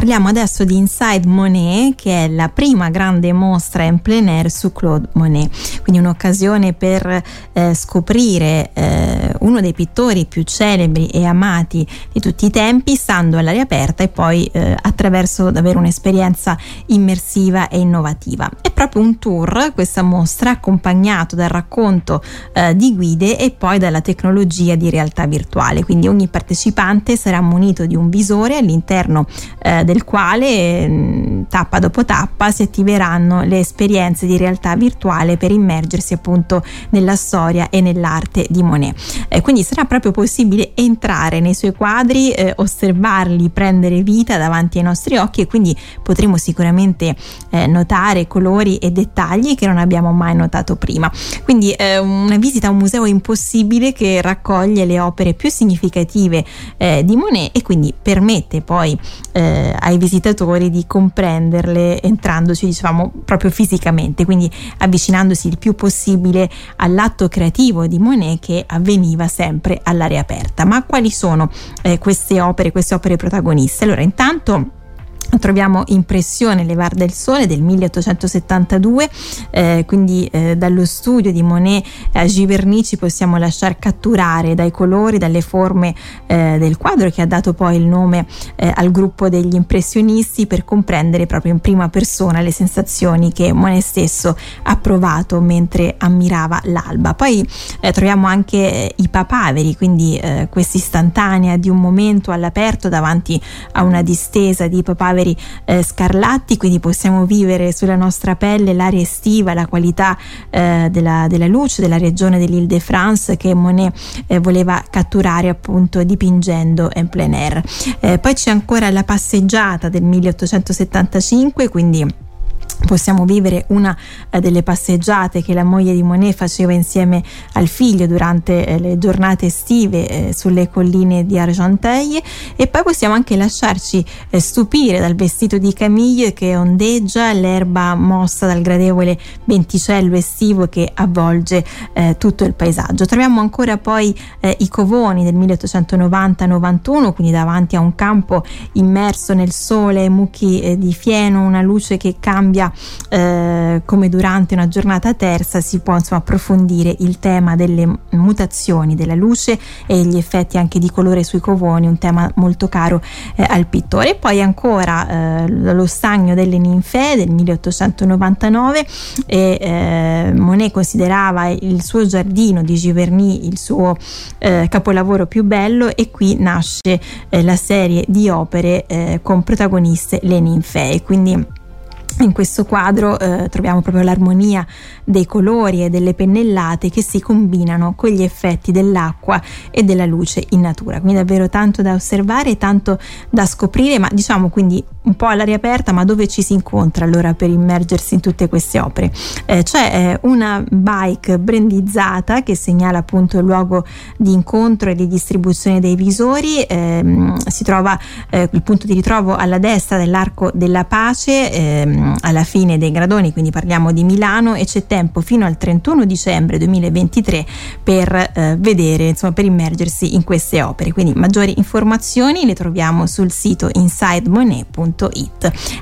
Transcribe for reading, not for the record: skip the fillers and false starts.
Parliamo adesso di Inside Monet, che è la prima grande mostra in plein air su Claude Monet, quindi un'occasione per scoprire uno dei pittori più celebri e amati di tutti i tempi, stando all'aria aperta e poi attraverso davvero un'esperienza immersiva e innovativa. È proprio un tour questa mostra, accompagnato dal racconto di guide e poi dalla tecnologia di realtà virtuale, quindi ogni partecipante sarà munito di un visore all'interno del quale tappa dopo tappa si attiveranno le esperienze di realtà virtuale per immergersi appunto nella storia e nell'arte di Monet. Quindi sarà proprio possibile entrare nei suoi quadri, osservarli, prendere vita davanti ai nostri occhi, e quindi potremo sicuramente notare colori e dettagli che non abbiamo mai notato prima. Quindi una visita a un museo impossibile che raccoglie le opere più significative di Monet e quindi permette poi ai visitatori di comprenderle entrandoci, diciamo, proprio fisicamente, quindi avvicinandosi il più possibile all'atto creativo di Monet che avveniva sempre all'aria aperta. Ma quali sono queste opere protagoniste? Allora, intanto troviamo Impressione Levar del Sole del 1872, quindi dallo studio di Monet a Giverny ci possiamo lasciar catturare dai colori, dalle forme del quadro, che ha dato poi il nome al gruppo degli impressionisti, per comprendere proprio in prima persona le sensazioni che Monet stesso ha provato mentre ammirava l'alba. Poi troviamo anche i papaveri, quindi questa istantanea di un momento all'aperto davanti a una distesa di papaveri scarlatti, quindi possiamo vivere sulla nostra pelle l'aria estiva, la qualità della luce della regione dell'Île-de-France che Monet voleva catturare appunto dipingendo in plein air. Poi c'è ancora La passeggiata del 1875, quindi possiamo vivere una delle passeggiate che la moglie di Monet faceva insieme al figlio durante le giornate estive sulle colline di Argenteuil, e poi possiamo anche lasciarci stupire dal vestito di Camille che ondeggia, l'erba mossa dal gradevole venticello estivo che avvolge tutto il paesaggio. Troviamo ancora poi i Covoni del 1890-91, quindi davanti a un campo immerso nel sole, mucchi di fieno, una luce che cambia come durante una giornata tersa. Si può insomma approfondire il tema delle mutazioni della luce e gli effetti anche di colore sui covoni, un tema molto caro al pittore. E poi ancora Lo stagno delle ninfee del 1899, e Monet considerava il suo giardino di Giverny il suo capolavoro più bello, e qui nasce la serie di opere con protagoniste le ninfee. Quindi in questo quadro troviamo proprio l'armonia dei colori e delle pennellate che si combinano con gli effetti dell'acqua e della luce in natura, quindi davvero tanto da osservare, tanto da scoprire, ma diciamo quindi un po' all'aria aperta. Ma dove ci si incontra allora per immergersi in tutte queste opere? C'è una bike brandizzata che segnala appunto il luogo di incontro e di distribuzione dei visori. Si trova il punto di ritrovo alla destra dell'Arco della Pace, alla fine dei gradoni, quindi parliamo di Milano, e c'è tempo fino al 31 dicembre 2023 per vedere, insomma, per immergersi in queste opere. Quindi maggiori informazioni le troviamo sul sito insidemonet.it.